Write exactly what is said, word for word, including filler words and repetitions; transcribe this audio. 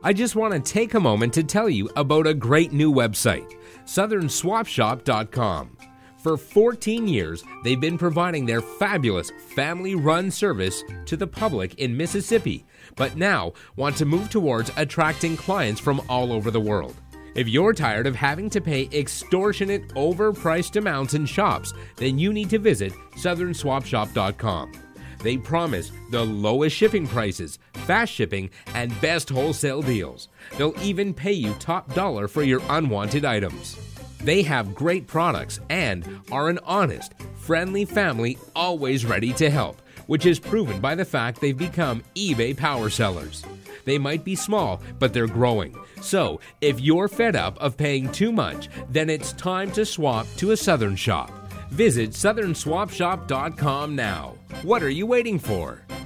I just want to take a moment to tell you about a great new website, southern swap shop dot com. For fourteen years, they've been providing their fabulous family-run service to the public in Mississippi, but now want to move towards attracting clients from all over the world. If you're tired of having to pay extortionate, overpriced amounts in shops, then you need to visit southern swap shop dot com. They promise the lowest shipping prices, fast shipping, and best wholesale deals. They'll even pay you top dollar for your unwanted items. They have great products and are an honest, friendly family always ready to help, which is proven by the fact they've become eBay power sellers. They might be small, but they're growing. So, if you're fed up of paying too much, then it's time to swap to a Southern shop. Visit southern swap shop dot com now. What are you waiting for?